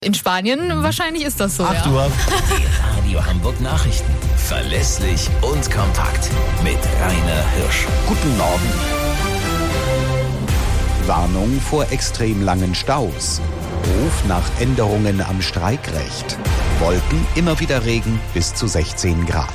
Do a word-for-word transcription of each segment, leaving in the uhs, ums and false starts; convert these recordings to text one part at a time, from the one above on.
In Spanien wahrscheinlich ist das so, Ach ja. du hast... Die Radio Hamburg Nachrichten. Verlässlich und kompakt. Mit Rainer Hirsch. Guten Morgen. Warnung vor extrem langen Staus. Ruf nach Änderungen am Streikrecht. Wolken, immer wieder Regen bis zu sechzehn Grad.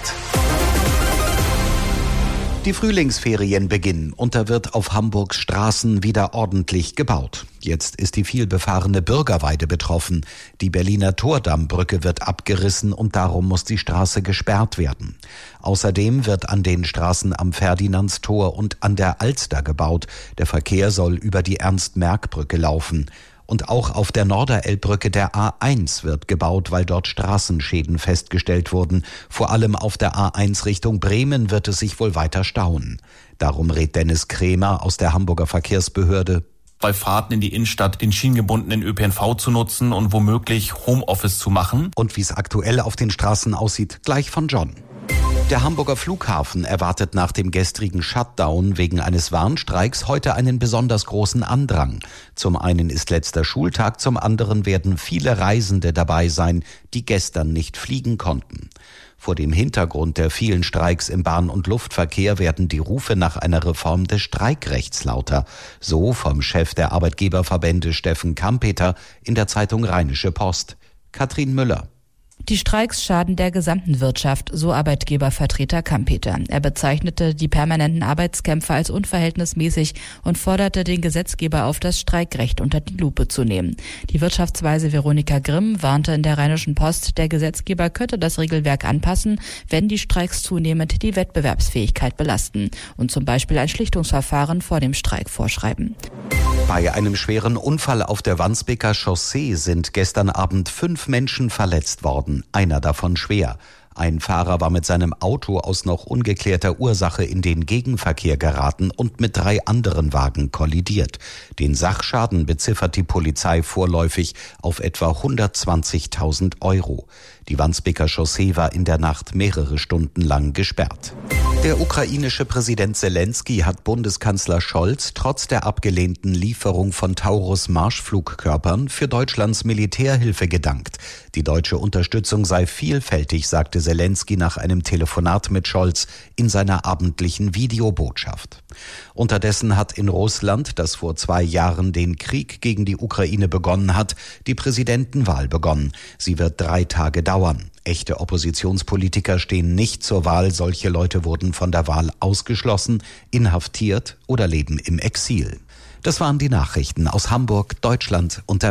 Die Frühlingsferien beginnen und da wird auf Hamburgs Straßen wieder ordentlich gebaut. Jetzt ist die vielbefahrene Bürgerweide betroffen. Die Berliner Tordammbrücke wird abgerissen und darum muss die Straße gesperrt werden. Außerdem wird an den Straßen am Ferdinandstor und an der Alster gebaut. Der Verkehr soll über die Ernst-Merck-Brücke laufen. Und auch auf der Norderelbbrücke der A eins wird gebaut, weil dort Straßenschäden festgestellt wurden. Vor allem auf der A eins Richtung Bremen wird es sich wohl weiter stauen. Darum rät Dennis Krämer aus der Hamburger Verkehrsbehörde: Bei Fahrten in die Innenstadt den schienengebundenen Ö P N V zu nutzen und womöglich Homeoffice zu machen. Und wie es aktuell auf den Straßen aussieht, gleich von John. Der Hamburger Flughafen erwartet nach dem gestrigen Shutdown wegen eines Warnstreiks heute einen besonders großen Andrang. Zum einen ist letzter Schultag, zum anderen werden viele Reisende dabei sein, die gestern nicht fliegen konnten. Vor dem Hintergrund der vielen Streiks im Bahn- und Luftverkehr werden die Rufe nach einer Reform des Streikrechts lauter. So vom Chef der Arbeitgeberverbände Steffen Kampeter in der Zeitung Rheinische Post. Katrin Müller. Die Streiks schaden der gesamten Wirtschaft, so Arbeitgebervertreter Kampeter. Er bezeichnete die permanenten Arbeitskämpfe als unverhältnismäßig und forderte den Gesetzgeber auf, das Streikrecht unter die Lupe zu nehmen. Die Wirtschaftsweise Veronika Grimm warnte in der Rheinischen Post, der Gesetzgeber könnte das Regelwerk anpassen, wenn die Streiks zunehmend die Wettbewerbsfähigkeit belasten und zum Beispiel ein Schlichtungsverfahren vor dem Streik vorschreiben. Bei einem schweren Unfall auf der Wandsbeker Chaussee sind gestern Abend fünf Menschen verletzt worden, einer davon schwer. Ein Fahrer war mit seinem Auto aus noch ungeklärter Ursache in den Gegenverkehr geraten und mit drei anderen Wagen kollidiert. Den Sachschaden beziffert die Polizei vorläufig auf etwa hundertzwanzigtausend Euro. Die Wandsbeker Chaussee war in der Nacht mehrere Stunden lang gesperrt. Der ukrainische Präsident Selenskyj hat Bundeskanzler Scholz trotz der abgelehnten Lieferung von Taurus-Marschflugkörpern für Deutschlands Militärhilfe gedankt. Die deutsche Unterstützung sei vielfältig, sagte Selenskyj nach einem Telefonat mit Scholz in seiner abendlichen Videobotschaft. Unterdessen hat in Russland, das vor zwei Jahren den Krieg gegen die Ukraine begonnen hat, die Präsidentenwahl begonnen. Sie wird drei Tage dauern. Echte Oppositionspolitiker stehen nicht zur Wahl. Solche Leute wurden von der Wahl ausgeschlossen, inhaftiert oder leben im Exil. Das waren die Nachrichten aus Hamburg, Deutschland und der